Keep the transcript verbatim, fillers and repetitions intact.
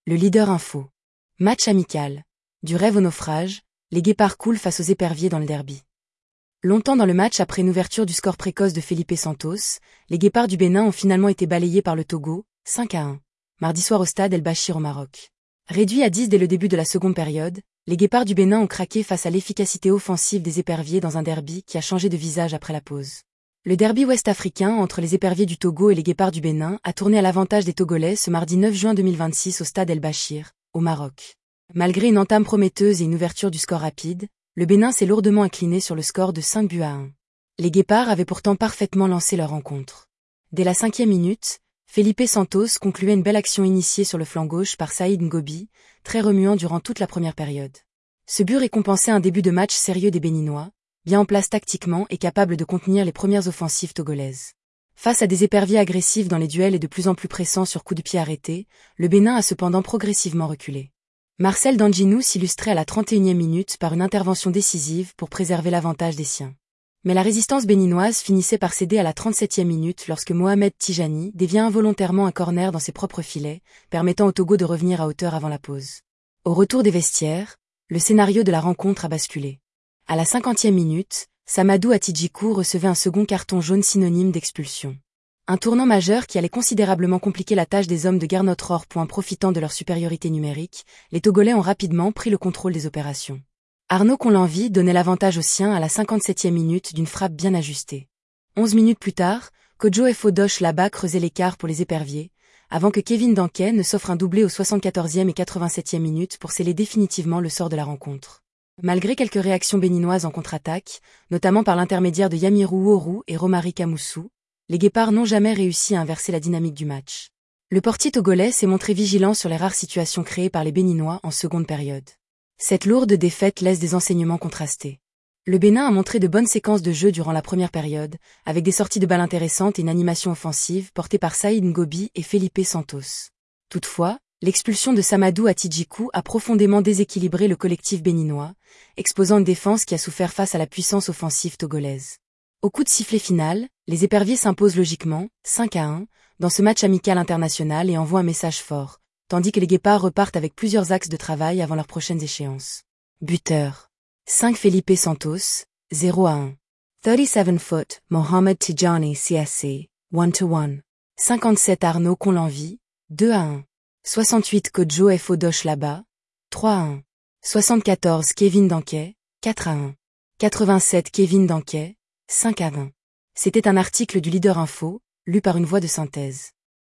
Le leader info. Match amical. Du rêve au naufrage, les Guépards coulent face aux Éperviers dans le derby. Longtemps dans le match après une ouverture du score précoce de Felipe Santos, les Guépards du Bénin ont finalement été balayés par le Togo, cinq à un, mardi soir au stade El Bachir au Maroc. Réduits à dix dès le début de la seconde période, les Guépards du Bénin ont craqué face à l'efficacité offensive des Éperviers dans un derby qui a changé de visage après la pause. Le derby ouest-africain entre les Éperviers du Togo et les Guépards du Bénin a tourné à l'avantage des Togolais ce mardi neuf juin deux mille vingt-six au stade El Bachir, au Maroc. Malgré une entame prometteuse et une ouverture du score rapide, le Bénin s'est lourdement incliné sur le score de cinq buts à un. Les Guépards avaient pourtant parfaitement lancé leur rencontre. Dès la cinquième minute, Felipe Santos concluait une belle action initiée sur le flanc gauche par Saïd Ngobi, très remuant durant toute la première période. Ce but récompensait un début de match sérieux des Béninois, bien en place tactiquement et capable de contenir les premières offensives togolaises. Face à des Éperviers agressifs dans les duels et de plus en plus pressants sur coups de pied arrêtés, le Bénin a cependant progressivement reculé. Marcel Danginou s'illustrait à la trente et unième minute par une intervention décisive pour préserver l'avantage des siens. Mais la résistance béninoise finissait par céder à la trente-septième minute lorsque Mohamed Tijani dévia involontairement un corner dans ses propres filets, permettant au Togo de revenir à hauteur avant la pause. Au retour des vestiaires, le scénario de la rencontre a basculé. À la cinquantième minute, Samadou Atidjikou recevait un second carton jaune synonyme d'expulsion. Un tournant majeur qui allait considérablement compliquer la tâche des hommes de Gernot Rohr. Profitant de leur supériorité numérique, les Togolais ont rapidement pris le contrôle des opérations. Arnaud Conlanvi donnait l'avantage aux siens à la cinquante-septième minute d'une frappe bien ajustée. Onze minutes plus tard, Kojo Efodosh là-bas creusait l'écart pour les Éperviers, avant que Kevin Danquet ne s'offre un doublé aux soixante-quatorzième et quatre-vingt-septième minutes pour sceller définitivement le sort de la rencontre. Malgré quelques réactions béninoises en contre-attaque, notamment par l'intermédiaire de Yamirou Ouourou et Romari Kamoussou, les Guépards n'ont jamais réussi à inverser la dynamique du match. Le portier togolais s'est montré vigilant sur les rares situations créées par les Béninois en seconde période. Cette lourde défaite laisse des enseignements contrastés. Le Bénin a montré de bonnes séquences de jeu durant la première période, avec des sorties de balles intéressantes et une animation offensive portée par Saïd Ngobi et Felipe Santos. Toutefois, l'expulsion de Samadou Atidjikou a profondément déséquilibré le collectif béninois, exposant une défense qui a souffert face à la puissance offensive togolaise. Au coup de sifflet final, les Éperviers s'imposent logiquement, cinq à un, dans ce match amical international et envoient un message fort, tandis que les Guépards repartent avec plusieurs axes de travail avant leurs prochaines échéances. Buteur. cinq Felipe Santos, zéro à un. trente-sept foot, Mohamed Tijani C S C, un to un. cinquante-sept Arnaud Conlanvi, deux à un. soixante-huit Kojo Efodosh là-bas, trois à un. soixante-quatorze Kevin Danquet, quatre à un. quatre-vingt-sept Kevin Danquet, cinq à vingt. C'était un article du Leader Info, lu par une voix de synthèse.